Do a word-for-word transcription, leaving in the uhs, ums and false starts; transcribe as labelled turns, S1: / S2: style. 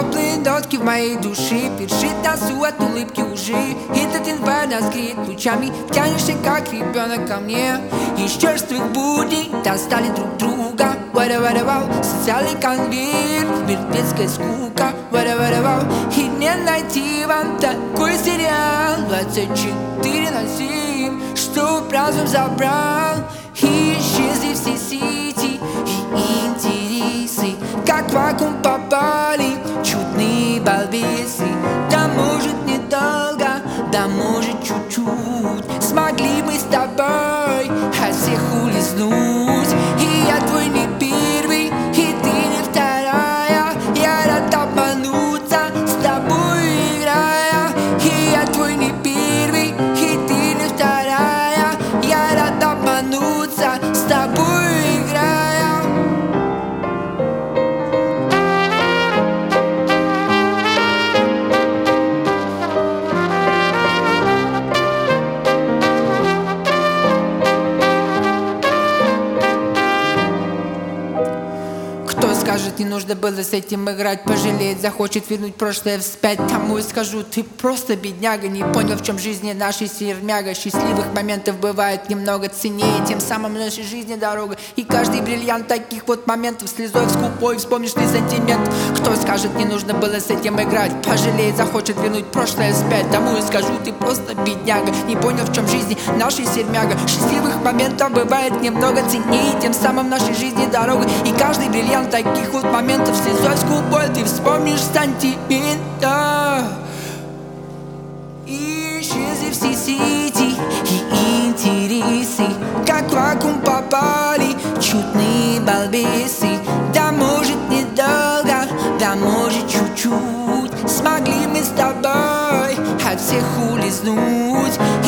S1: Теплые нотки в моей душе першит носу от улыбки лжи. Этот январь нас греет лучами, тянешься как ребенок ко мне. Из черствых будней достали друг друга. Вара-вара-вау, социальный конвейер, мертвецкая скука. Вара-вара-вау, и не найти вам такой сериал двадцать четыре на семь, что разум забрал. И исчезли все сети и интересы, как в вакуум попали чудные балбесы. Да может недолго, да может чуть-чуть смогли мы с тобой от всех улизнуть. И я твой не первый, и ты не вторая. Я рад обмануться с тобой играя. И я твой не первый, и ты не вторая. Я рад обмануться с тобой играя. Кто скажет, не нужно было с этим играть, пожалеет, захочет вернуть прошлое вспять. Тому и скажу, ты просто бедняга, не понял, в чем жизни нашей сермяга. Счастливых моментов бывает немного ценнее, тем самым нашей жизни дорога. И каждый бриллиант таких вот моментов слезой скупой вспомнишь ты сантимент. Кто скажет, не нужно было с этим играть, пожалеет, захочет вернуть прошлое вспять. Тому и скажу, ты просто бедняга, не понял, в чем жизни нашей сермяга. Счастливых моментов бывает немного ценнее, тем самым нашей жизни дорога. И каждый бриллиант таких вот моментов слезой скупой ты вспомнишь сантимента. И исчезли все сети и интересы, как в вакуум попали чудные балбесы. Да может недолго, да может чуть-чуть смогли мы с тобой от всех улизнуть.